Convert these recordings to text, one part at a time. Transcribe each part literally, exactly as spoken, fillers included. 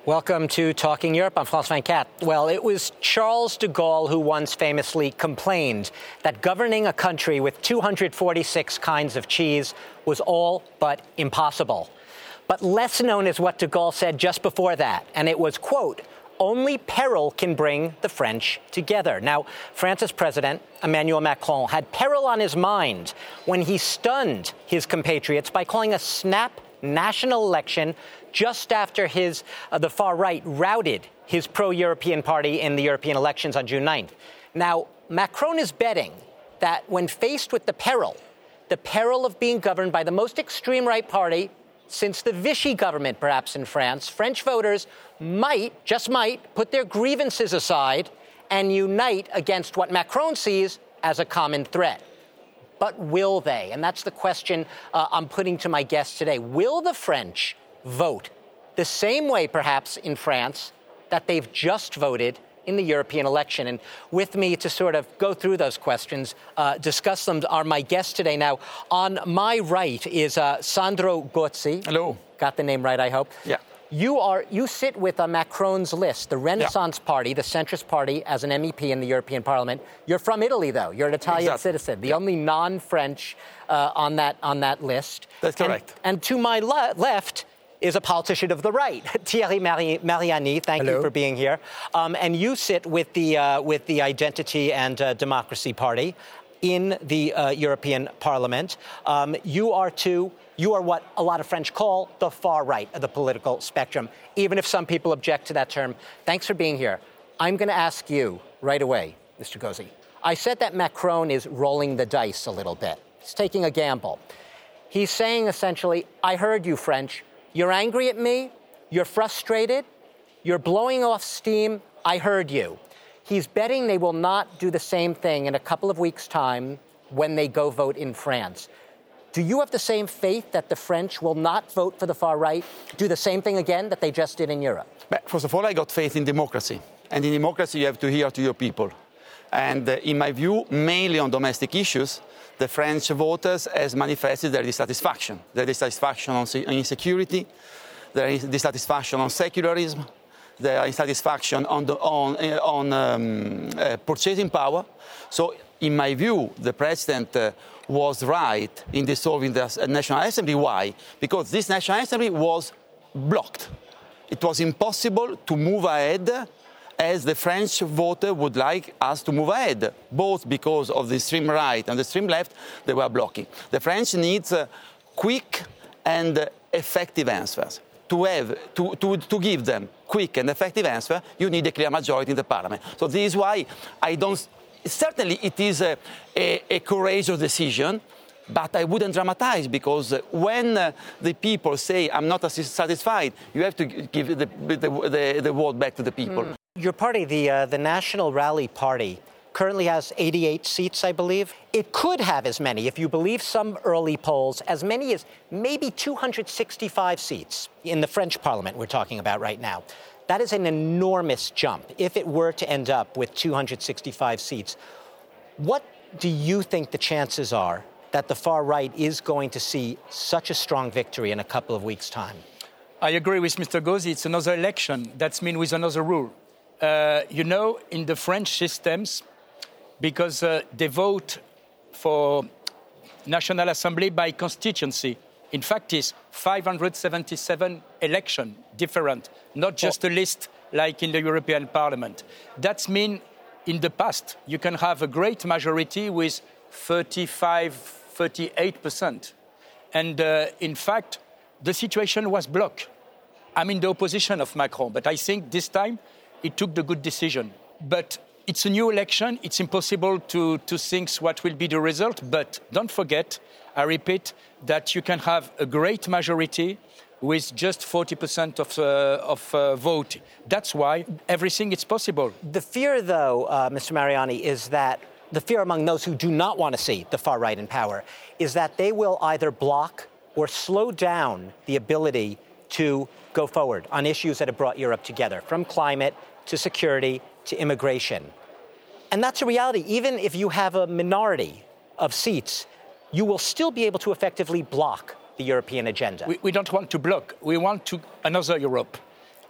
Welcome to Talking Europe. I'm France twenty-four. Well, it was Charles de Gaulle who once famously complained that governing a country with two hundred forty-six kinds of cheese was all but impossible. But less known is what de Gaulle said just before that, and it was, quote, "Only peril can bring the French together." Now, France's president, Emmanuel Macron, had peril on his mind when he stunned his compatriots by calling a snap national election just after his uh, the far right routed his pro-European party in the European elections on June ninth. Now, Macron is betting that when faced with the peril, the peril of being governed by the most extreme right party since the Vichy government, perhaps in France, French voters might, just might, put their grievances aside and unite against what Macron sees as a common threat. But will they? And that's the question uh, I'm putting to my guests today. Will the French vote the same way, perhaps, in France that they've just voted in the European election? And with me to sort of go through those questions, uh, discuss them, are my guests today. Now, on my right is uh, Sandro Gozzi. Hello. Got the name right, I hope. Yeah. You are you sit with uh, Macron's list, the Renaissance yeah. Party, the centrist party, as an M E P in the European Parliament. You're from Italy, though. You're an Italian exactly. citizen, the yeah. only non-French uh, on that on that list. That's correct. And, and to my le- left is a politician of the right, Thierry Mari- Mariani. Thank Hello. you for being here. Um, and you sit with the uh, with the Identity and uh, Democracy Party in the uh, European Parliament. Um, you are too. You are what a lot of French call the far right of the political spectrum, even if some people object to that term. Thanks for being here. I'm going to ask you right away, Mister Gozzi. I said that Macron is rolling the dice a little bit. He's taking a gamble. He's saying essentially, I heard you, French. You're angry at me. You're frustrated. You're blowing off steam. I heard you. He's betting they will not do the same thing in a couple of weeks' time when they go vote in France. Do you have the same faith that the French will not vote for the far right, do the same thing again that they just did in Europe? But first of all, I got faith in democracy. And in democracy, you have to hear to your people. And uh, in my view, mainly on domestic issues, the French voters has manifested their dissatisfaction. Their dissatisfaction on, se- on insecurity, their dissatisfaction on secularism, their dissatisfaction on, the, on, uh, on um, uh, purchasing power. So, in my view, the president uh, was right in dissolving the National Assembly. Why? Because this National Assembly was blocked. It was impossible to move ahead as the French voter would like us to move ahead, both because of the extreme right and the extreme left, they were blocking. The French needs uh, quick and uh, effective answers. To have, to, to, to give them quick and effective answer, you need a clear majority in the parliament. So this is why I don't. Certainly, it is a, a, a courageous decision, but I wouldn't dramatize, because when uh, the people say, I'm not satisfied, you have to give the, the, the, the word back to the people. Mm. Your party, the, uh, the National Rally Party, currently has eighty-eight seats, I believe. It could have as many, if you believe some early polls, as many as maybe two hundred sixty-five seats in the French parliament we're talking about right now. That is an enormous jump if it were to end up with two hundred sixty-five seats. What do you think the chances are that the far right is going to see such a strong victory in a couple of weeks' time? I agree with Mister Gozzi. It's another election. That's mean with another rule. Uh, you know, in the French systems, because uh, they vote for National Assembly by constituency. In fact, it's five hundred seventy-seven election different, not just a list like in the European Parliament. That means in the past, you can have a great majority with thirty-five, thirty-eight percent. And uh, in fact, the situation was blocked. I'm in the opposition of Macron, but I think this time he took the good decision. But it's a new election. It's impossible to, to think what will be the result. But don't forget, I repeat, that you can have a great majority with just forty percent of, uh, of uh, vote. That's why everything is possible. The fear, though, uh, Mister Mariani, is that the fear among those who do not want to see the far right in power is that they will either block or slow down the ability to go forward on issues that have brought Europe together, from climate to security to immigration. And that's a reality. Even if you have a minority of seats, you will still be able to effectively block the European agenda. We, we don't want to block. We want to another Europe.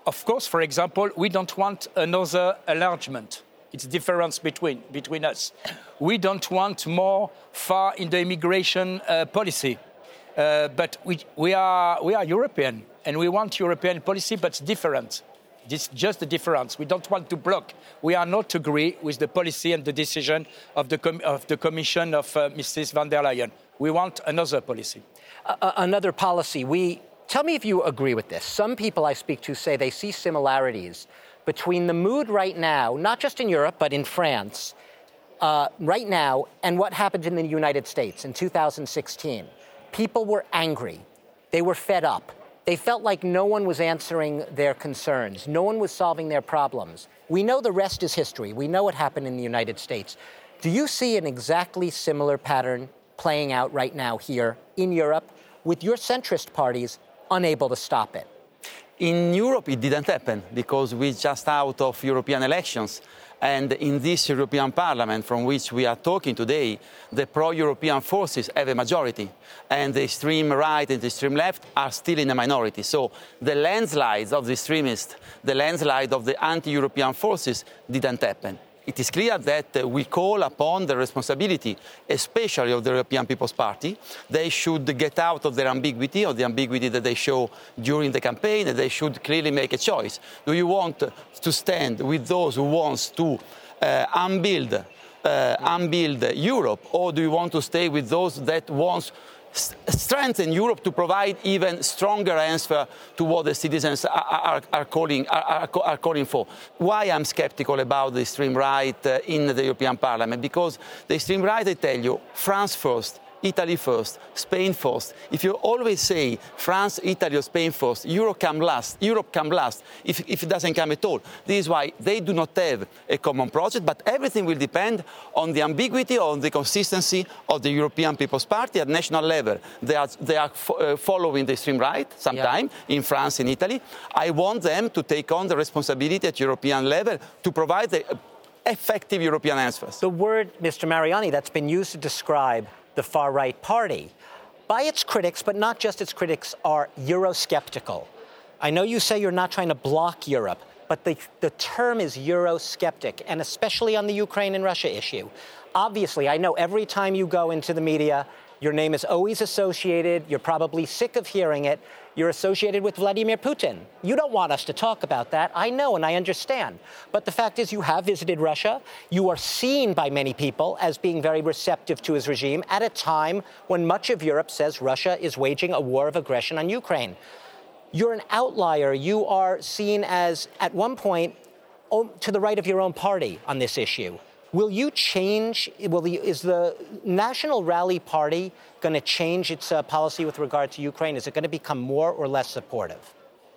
of course, for example, we don't want another enlargement. It's the difference between, between us. We don't want more far in the immigration uh, policy. Uh, but we, we, are, we are European, and we want European policy, but it's different. It's just the difference. We don't want to block. We are not agree with the policy and the decision of the, com- of the Commission of uh, Missus van der Leyen. We want another policy. Uh, another policy. We tell me if you agree with this. Some people I speak to say they see similarities between the mood right now, not just in Europe, but in France, uh, right now, and what happened in the United States in two thousand sixteen. People were angry. They were fed up. They felt like no one was answering their concerns. No one was solving their problems. We know the rest is history. We know what happened in the United States. Do you see an exactly similar pattern playing out right now here in Europe with your centrist parties unable to stop it? In Europe, it didn't happen because we're just out of European elections. And in this European Parliament from which we are talking today, the pro-European forces have a majority. And the extreme right and the extreme left are still in a minority. So the landslides of the extremists, the landslide of the anti-European forces didn't happen. It is clear that uh, we call upon the responsibility, especially of the European People's Party. They should get out of their ambiguity, or the ambiguity that they show during the campaign, and they should clearly make a choice. Do you want to stand with those who want to uh, unbuild, uh, unbuild Europe, or do you want to stay with those that want strengthen Europe to provide even stronger answer to what the citizens are, are, are, calling, are, are calling for? Why I'm skeptical about the extreme right uh, in the European Parliament? Because the extreme right, I tell you, France first, Italy first, Spain first. If you always say France, Italy or Spain first, Europe come last, Europe come last, if, if it doesn't come at all. This is why they do not have a common project, but everything will depend on the ambiguity, on the consistency of the European People's Party at national level. They are, they are fo- uh, following the extreme right sometime yeah. in France and Italy. I want them to take on the responsibility at European level to provide the uh, effective European answers. The word, Mister Mariani, that's been used to describe the far-right party, by its critics, but not just its critics, are Eurosceptical. I know you say you're not trying to block Europe, but the, the term is Eurosceptic, and especially on the Ukraine and Russia issue. Obviously, I know every time you go into the media, your name is always associated, you're probably sick of hearing it, you're associated with Vladimir Putin. You don't want us to talk about that. I know and I understand. But the fact is you have visited Russia. You are seen by many people as being very receptive to his regime at a time when much of Europe says Russia is waging a war of aggression on Ukraine. You're an outlier. You are seen as, at one point, to the right of your own party on this issue. Will you change, will the, is the National Rally Party going to change its uh, policy with regard to Ukraine? Is it going to become more or less supportive?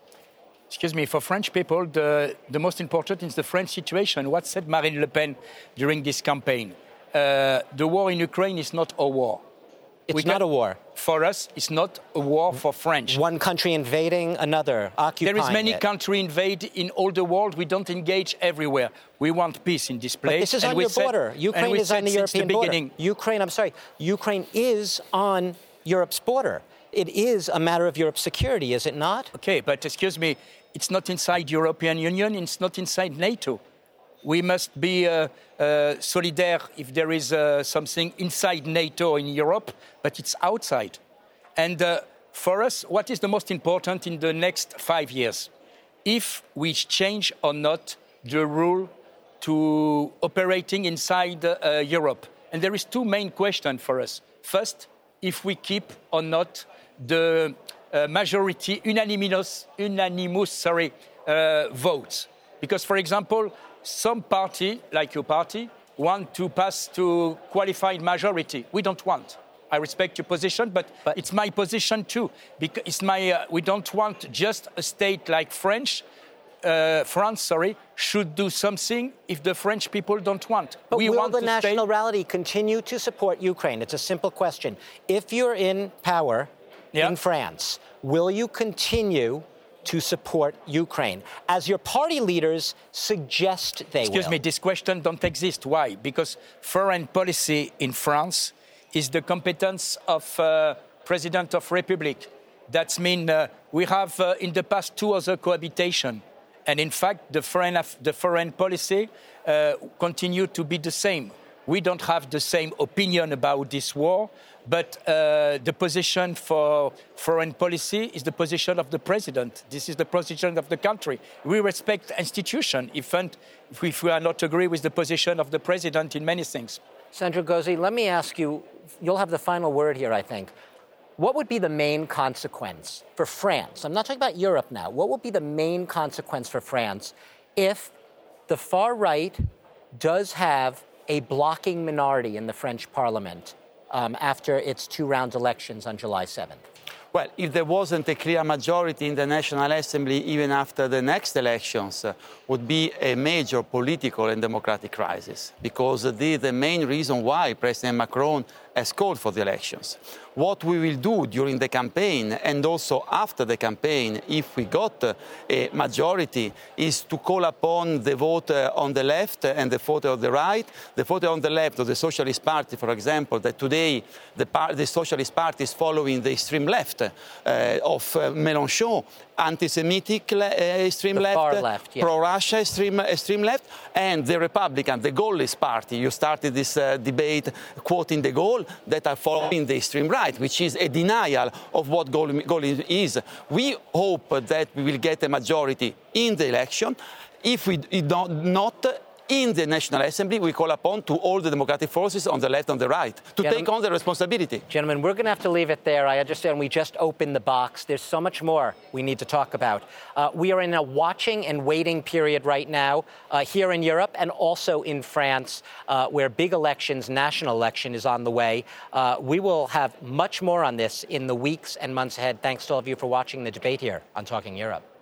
Excuse me, for French people, the, the most important is the French situation. What said Marine Le Pen during this campaign? Uh, the war in Ukraine is not a war. It's we not can, a war. For us, it's not a war for French. One country invading another, occupying There is many it. countries invade in all the world. We don't engage everywhere. We want peace in this place. But this is and on we your said, border. Ukraine is on the European the border. Beginning. Ukraine, I'm sorry, Ukraine is on Europe's border. It is a matter of Europe's security, is it not? Okay, but excuse me, it's not inside European Union, it's not inside NATO. We must be uh, uh, solidaire if there is uh, something inside NATO in Europe, but it's outside. And uh, for us, what is the most important in the next five years? If we change or not the rule to operating inside uh, Europe. And there is two main questions for us. First, if we keep or not the uh, majority, unanimous, unanimous sorry, uh, votes. Because, for example, some party, like your party, want to pass to qualified majority. We don't want. I respect your position, but, but it's my position too. Because it's my, uh, we don't want just a state like French, uh, France, sorry, should do something if the French people don't want. But we will want the to National stay... Rally continue to support Ukraine? It's a simple question. If you're in power yeah. in France, will you continue to support Ukraine, as your party leaders suggest they Excuse will? me, this question don't exist. Why? Because foreign policy in France is the competence of uh, President of Republic. That means uh, we have uh, in the past two other cohabitation. And in fact, the foreign, the foreign policy uh, continued to be the same. We don't have the same opinion about this war, but uh, the position for foreign policy is the position of the president. This is the position of the country. We respect institutions, if, if we are not agree with the position of the president in many things. Sandro Gozzi, let me ask you, you'll have the final word here, I think. What would be the main consequence for France? I'm not talking about Europe now. What would be the main consequence for France if the far right does have a blocking minority in the French parliament um, after its two-round elections on July seventh? Well, if there wasn't a clear majority in the National Assembly, even after the next elections, uh, would be a major political and democratic crisis, because uh, this is the main reason why President Macron has called for the elections. What we will do during the campaign and also after the campaign, if we got uh, a majority, is to call upon the vote uh, on the left and the vote on the right. The vote on the left of the Socialist Party, for example, that today the, par the Socialist Party is following the extreme left uh, of uh, Mélenchon, anti-Semitic uh, extreme the left, far left yeah. pro-Russia extreme, extreme left, and the Republican, the Gaullist Party. You started this uh, debate quoting de Gaulle, that are following the extreme right, which is a denial of what Gaullism is. We hope that we will get a majority in the election. If we don't, not, in the National Assembly, we call upon to all the democratic forces on the left and the right to Gentlemen, take on the responsibility. Gentlemen, we're going to have to leave it there. I understand we just opened the box. There's so much more we need to talk about. Uh, we are in a watching and waiting period right now uh, here in Europe and also in France, uh, where big elections, national election is on the way. Uh, we will have much more on this in the weeks and months ahead. Thanks to all of you for watching the debate here on Talking Europe.